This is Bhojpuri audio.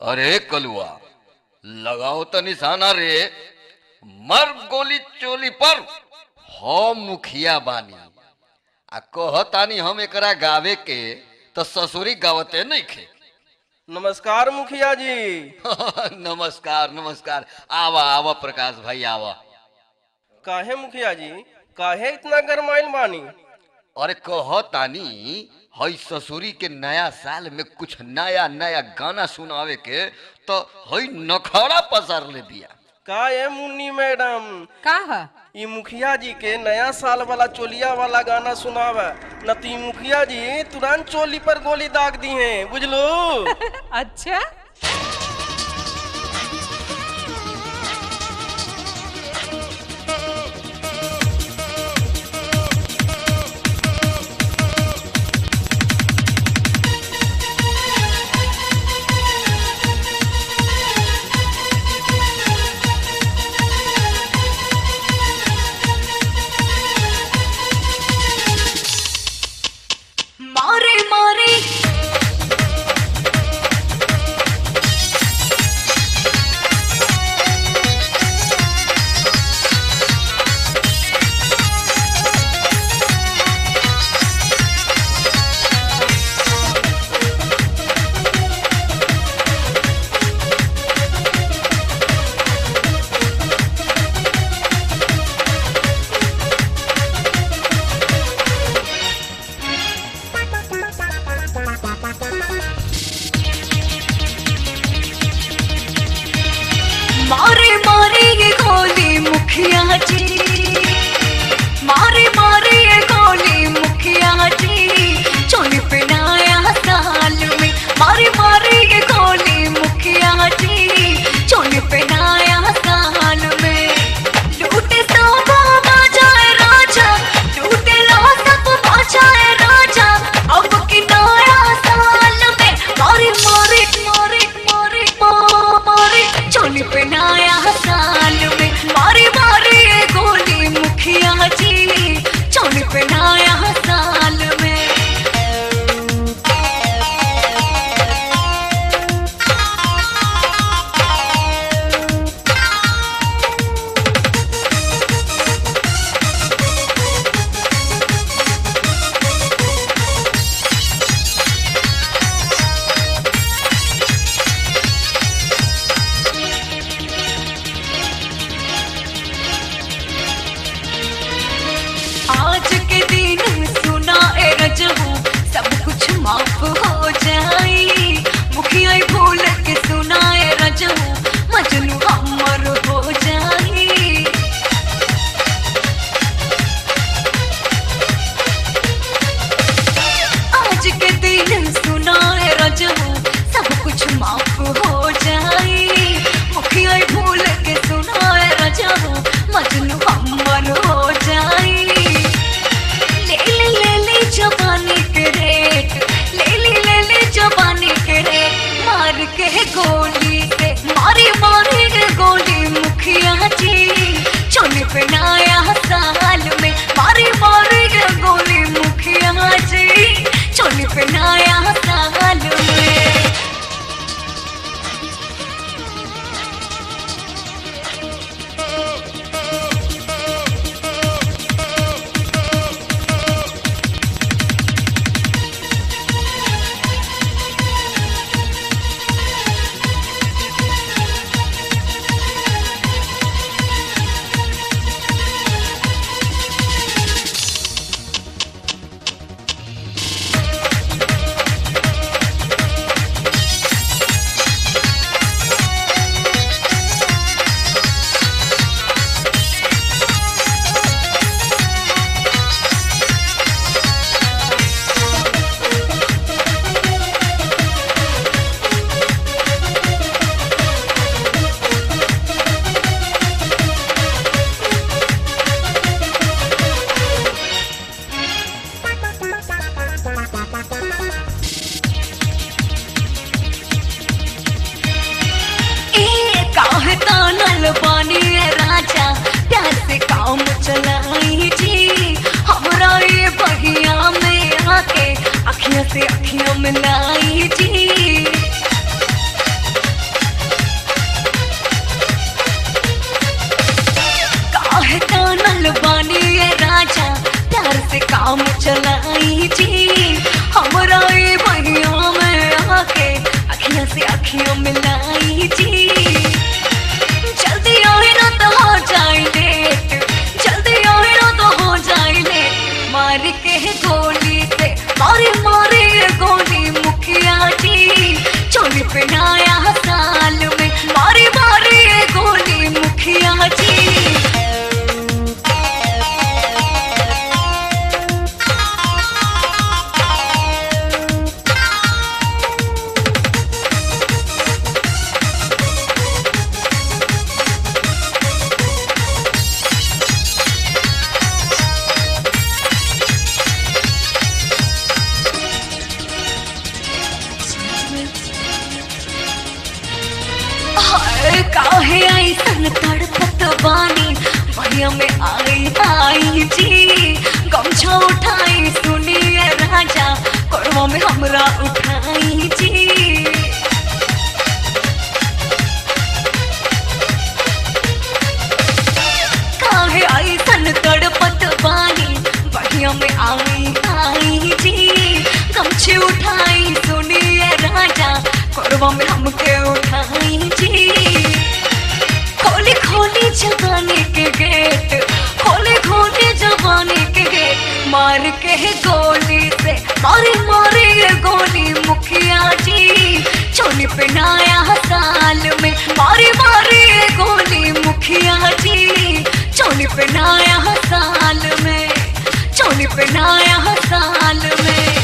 अरे कलुआ लगाओ तो निशाना रे, मर गोली चोली पर। हम मुखिया बानी आ कहतानी हम एकरा गावे के तो ससुरी गावते नहीं खे। नमस्कार मुखिया जी। नमस्कार नमस्कार। आवा आवा प्रकाश भाई आवा। काहे मुखिया जी, काहे इतना गरमाइल बानी? अरे कहतानी हई ससुरी के नया साल में कुछ नया नया गाना सुनावे के तो हई नखड़ा पसार ले दिया। का ये मुन्नी मैडम, का है? ई मुखिया जी के नया साल वाला चोलिया वाला गाना सुनावे न ती मुखिया जी तुरंत चोली पर गोली दाग दी है, बुझलो? अच्छा मारे मारे मारे मारे ये गोली मुखिया जी, मारे मारे ये गोली मुखिया जी, चोली पे नया साल में। मारे मारे ये गोली मुखिया जी, चोली पे नया साल में। लूटे सब बाजाए राजा, लूटे ला सब बाजाए राजा, अब की नया साल में। मारे मारे मारे मारे मारे चोली पे नया साल में। मारे मारे ये गोली मुखिया जी, चोली पे नया साल में। आज के दिन सुना ए रजहू, सब कुछ माफ हो जाई। मुखिया भूल के सुना ए रजहू, मजनू हमर हो जाई। आज के दिन सुना ए रजहू, सब कुछ माफ हो जाई। मुखिया भूल के सुना ए रजहू, मजनू हमर हो जाई। ले जवानी के रेट, ले जवानी के रेट, मार के गोली से। मारी मारी के गोली मुखिया जी, चोली पे नया साल में। मारी मारी के गोली मुखिया जी, चोली पे नया साल में। पानी राजा प्यार से काम चलाई जी, हमरा ये बहिया में आके अखियां से अखियां मिलाई जी। अखियों मिलाई जी। जल्दी आए ना तो हो जाए लेट, जल्दी आए ना तो हो जाए लेट। मार के गोली से मारे मारे गोली मुखिया जी, चोली पे नया साल में मारे मारे गोली मुखिया जी। काहे ऐसन तड़पत बानी भैया में आई आई जी। गमछा उठाई सुनिए राजा, कोरवा में हमरा उठाई जी। काहे ऐसन तड़पत बानी भैया में आई आई जी। गमछे उठाई सुनिए राजा, कोरवा में हमके उठाई जी। खोली खोली जवानी के गेट, खोली खोली जवानी के गेट। मार के गोली से मारे मारे ये गोली मुखिया जी, चोली पे नया साल में मारे मारे ये गोली मुखिया जी। चोली पे नया साल में, चोली पे नया साल में।